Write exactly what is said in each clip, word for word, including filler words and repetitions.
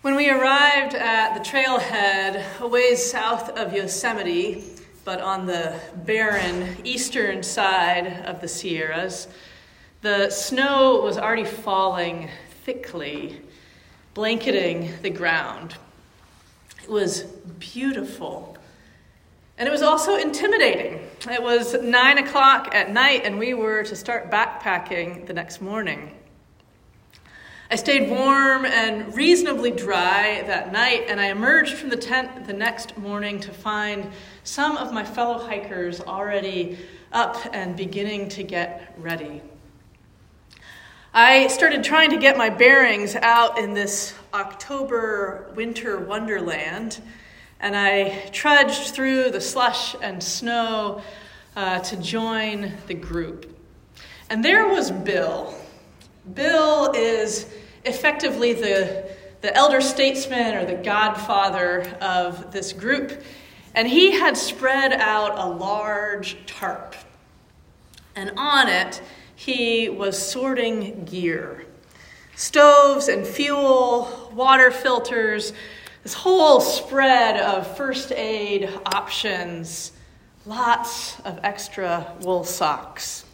When we arrived at the trailhead a ways south of Yosemite, but on the barren eastern side of the Sierras, the snow was already falling thickly, blanketing the ground. It was beautiful. And it was also intimidating. It was nine o'clock at night, and we were to start backpacking the next morning. I stayed warm and reasonably dry that night, and I emerged from the tent the next morning to find some of my fellow hikers already up and beginning to get ready. I started trying to get my bearings out in this October winter wonderland, and I trudged through the slush and snow uh, to join the group. And there was Bill. Bill is effectively the, the elder statesman or the godfather of this group, and he had spread out a large tarp. And on it, he was sorting gear. Stoves and fuel, water filters, this whole spread of first aid options, lots of extra wool socks.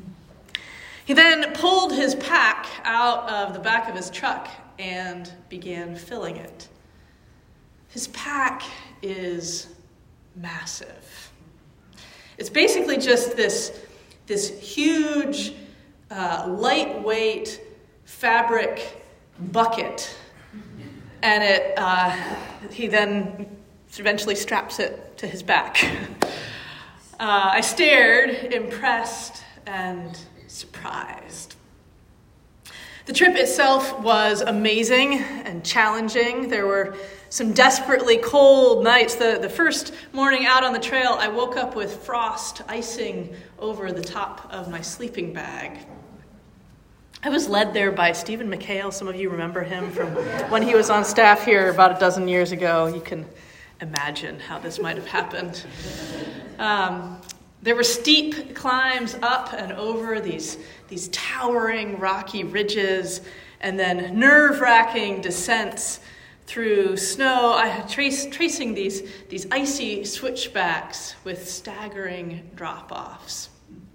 He then pulled his pack out of the back of his truck and began filling it. His pack is massive. It's basically just this, this huge, uh, lightweight fabric bucket. And it, uh, he then eventually straps it to his back. uh, I stared, impressed, and surprised. The trip itself was amazing and challenging. There were some desperately cold nights. The, the first morning out on the trail, I woke up with frost icing over the top of my sleeping bag. I was led there by Stephen McHale. Some of you remember him from when he was on staff here about a dozen years ago. You can imagine how this might have happened. Um, There were steep climbs up and over these, these towering rocky ridges, and then nerve-wracking descents through snow. I had trace, tracing these, these icy switchbacks with staggering drop-offs.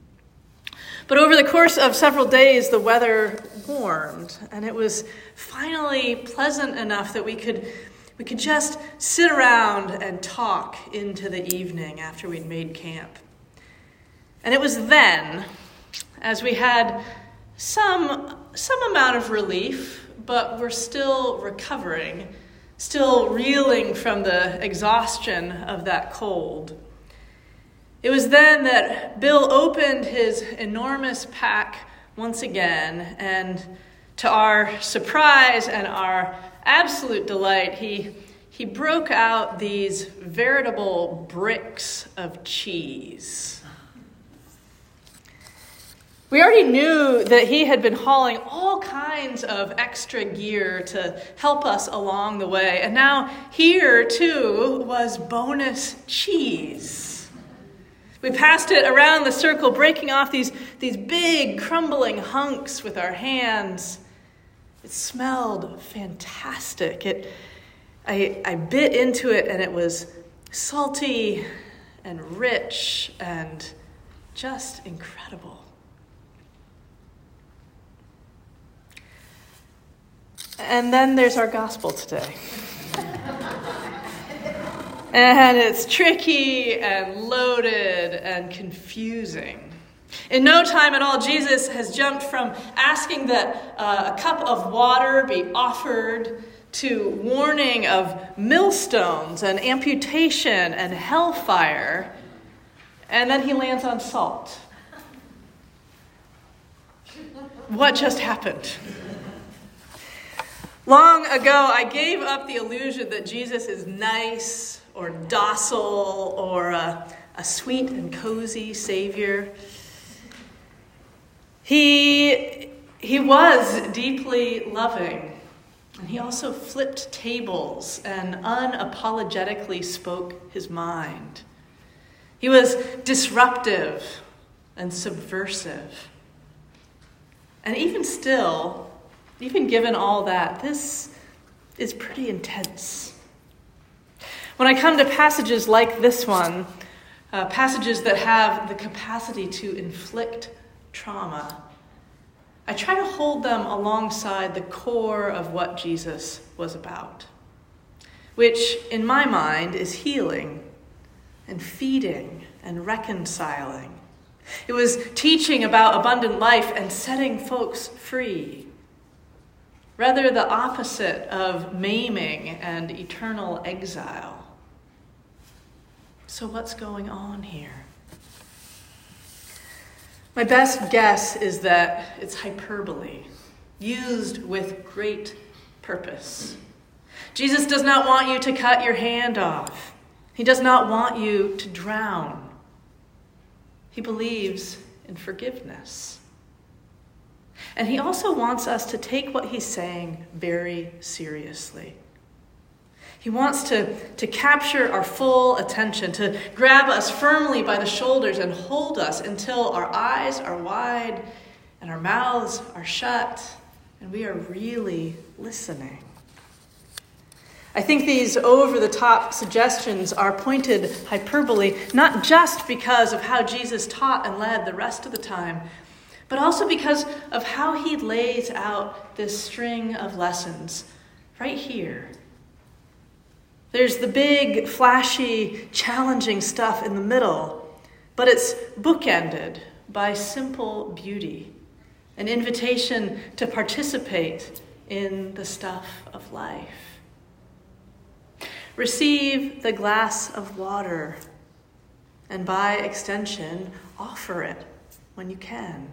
But over the course of several days, the weather warmed, and it was finally pleasant enough that we could we could just sit around and talk into the evening after we'd made camp. And it was then, as we had some, some amount of relief, but we're still recovering, still reeling from the exhaustion of that cold. It was then that Bill opened his enormous pack once again, and to our surprise and our absolute delight, he, he broke out these veritable bricks of cheese. We already knew that he had been hauling all kinds of extra gear to help us along the way. And now here, too, was bonus cheese. We passed it around the circle, breaking off these, these big, crumbling hunks with our hands. It smelled fantastic. It, I, I bit into it, and it was salty and rich and just incredible. And then there's our gospel today. And it's tricky and loaded and confusing. In no time at all, Jesus has jumped from asking that uh, a cup of water be offered to warning of millstones and amputation and hellfire. And then he lands on salt. What just happened? Long ago, I gave up the illusion that Jesus is nice or docile or a, a sweet and cozy Savior. He, he was deeply loving, and he also flipped tables and unapologetically spoke his mind. He was disruptive and subversive. And even still, even given all that, this, is pretty intense. When I come to passages like this one, uh, passages that have the capacity to inflict trauma, I try to hold them alongside the core of what Jesus was about, which in my mind is healing and feeding and reconciling. It was teaching about abundant life and setting folks free, rather the opposite of maiming and eternal exile. So what's going on here? My best guess is that it's hyperbole, used with great purpose. Jesus does not want you to cut your hand off. He does not want you to drown. He believes in forgiveness. And he also wants us to take what he's saying very seriously. He wants to, to capture our full attention, to grab us firmly by the shoulders and hold us until our eyes are wide and our mouths are shut and we are really listening. I think these over-the-top suggestions are pointed hyperbole, not just because of how Jesus taught and led the rest of the time, but also because of how he lays out this string of lessons right here. There's the big, flashy, challenging stuff in the middle, but it's bookended by simple beauty, an invitation to participate in the stuff of life. Receive the glass of water, and by extension, offer it when you can.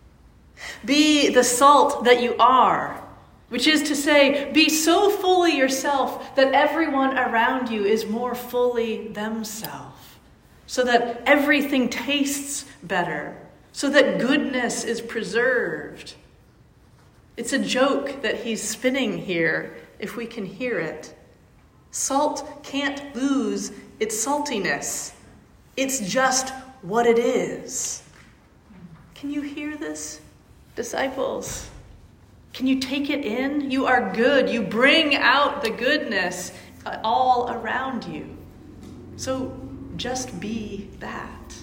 Be the salt that you are, which is to say, be so fully yourself that everyone around you is more fully themselves, so that everything tastes better, so that goodness is preserved. It's a joke that he's spinning here, if we can hear it. Salt can't lose its saltiness. It's just what it is. Can you hear this, disciples? Can you take it in? You are good. You bring out the goodness all around you. So just be that.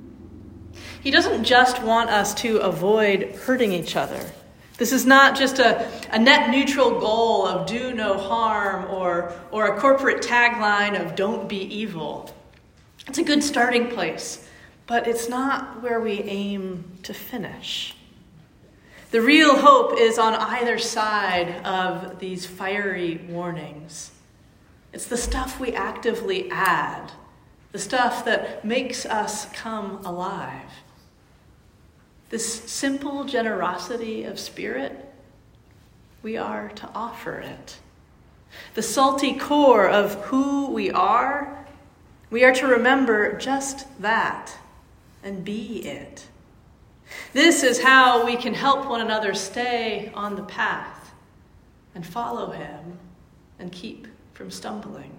He doesn't just want us to avoid hurting each other. This is not just a, a net neutral goal of do no harm or, or a corporate tagline of don't be evil. It's a good starting place, but it's not where we aim to finish. The real hope is on either side of these fiery warnings. It's the stuff we actively add, the stuff that makes us come alive. This simple generosity of spirit, we are to offer it. The salty core of who we are, we are to remember just that and be it. This is how we can help one another stay on the path and follow him and keep from stumbling.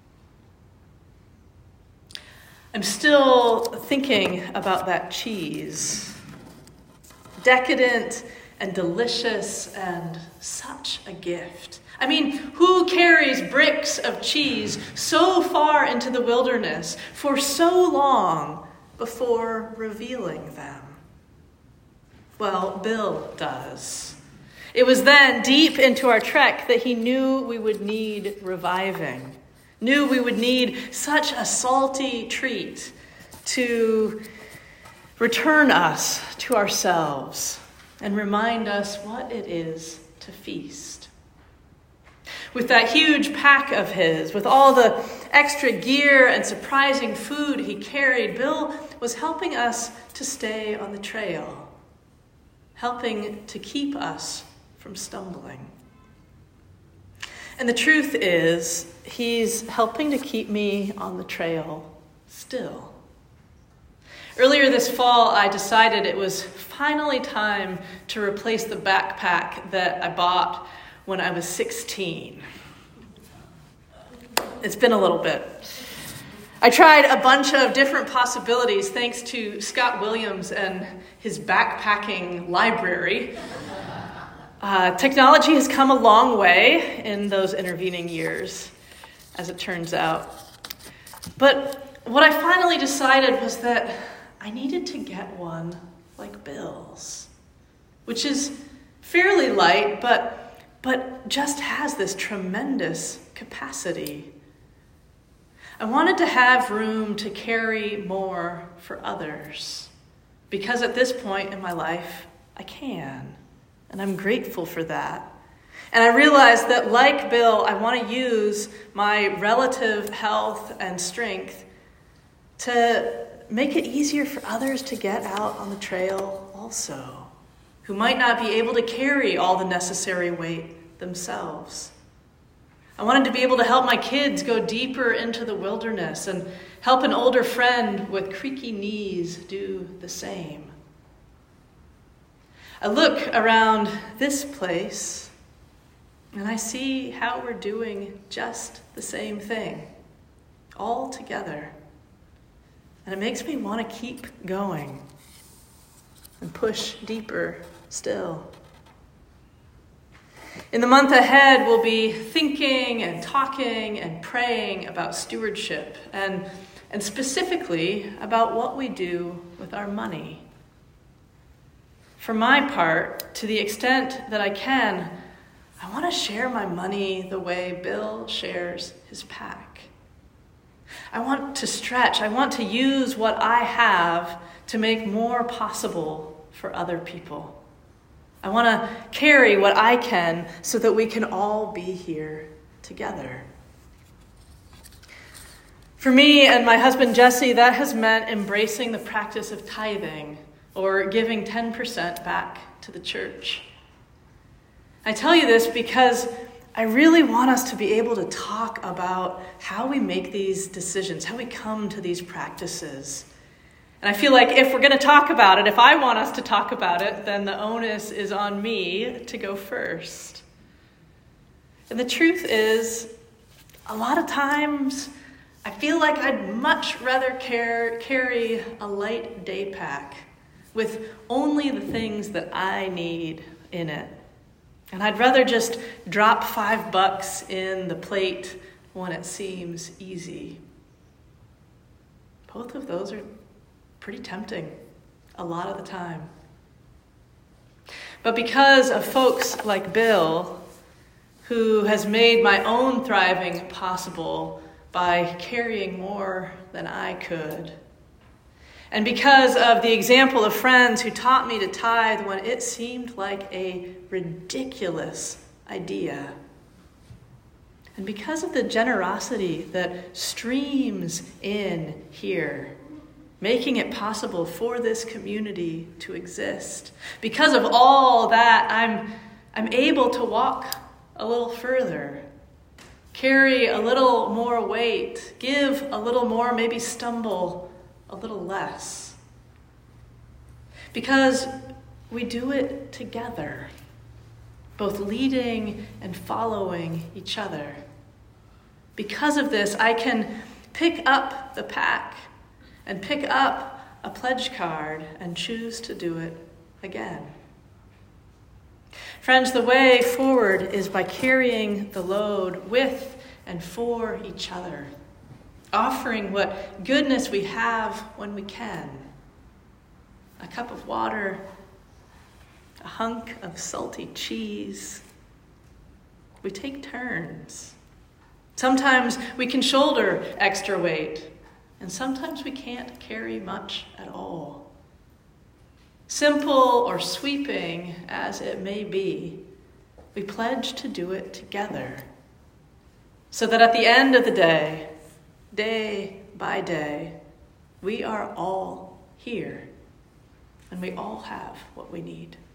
I'm still thinking about that cheese. Decadent and delicious and such a gift. I mean, who carries bricks of cheese so far into the wilderness for so long before revealing them? Well, Bill does. It was then, deep into our trek, that he knew we would need reviving, knew we would need such a salty treat to return us to ourselves and remind us what it is to feast. With that huge pack of his, with all the extra gear and surprising food he carried, Bill was helping us to stay on the trail, helping to keep us from stumbling. And the truth is, he's helping to keep me on the trail still. Earlier this fall, I decided it was finally time to replace the backpack that I bought when I was sixteen. It's been a little bit. I tried a bunch of different possibilities thanks to Scott Williams and his backpacking library. Uh, technology has come a long way in those intervening years, as it turns out. But what I finally decided was that I needed to get one like Bill's, which is fairly light, but, but just has this tremendous capacity. I wanted to have room to carry more for others, because at this point in my life, I can, and I'm grateful for that. And I realized that, like Bill, I want to use my relative health and strength to make it easier for others to get out on the trail also, who might not be able to carry all the necessary weight themselves. I wanted to be able to help my kids go deeper into the wilderness and help an older friend with creaky knees do the same. I look around this place and I see how we're doing just the same thing, all together. And it makes me want to keep going and push deeper still. In the month ahead, we'll be thinking and talking and praying about stewardship and, and specifically about what we do with our money. For my part, to the extent that I can, I want to share my money the way Bill shares his pack. I want to stretch. I want to use what I have to make more possible for other people. I want to carry what I can so that we can all be here together. For me and my husband Jesse, that has meant embracing the practice of tithing, or giving ten percent back to the church. I tell you this because I really want us to be able to talk about how we make these decisions, how we come to these practices. And I feel like if we're going to talk about it, if I want us to talk about it, then the onus is on me to go first. And the truth is, a lot of times, I feel like I'd much rather care, carry a light day pack with only the things that I need in it. And I'd rather just drop five bucks in the plate when it seems easy. Both of those are pretty tempting a lot of the time. But because of folks like Bill, who has made my own thriving possible by carrying more than I could, and because of the example of friends who taught me to tithe when it seemed like a ridiculous idea, and because of the generosity that streams in here, making it possible for this community to exist, because of all that, I'm, I'm able to walk a little further, carry a little more weight, give a little more, maybe stumble a little less. Because we do it together, both leading and following each other. Because of this, I can pick up the pack and pick up a pledge card and choose to do it again. Friends, the way forward is by carrying the load with and for each other, offering what goodness we have when we can. A cup of water, a hunk of salty cheese. We take turns. Sometimes we can shoulder extra weight, and sometimes we can't carry much at all. Simple or sweeping as it may be, we pledge to do it together, so that at the end of the day, day by day, we are all here, and we all have what we need.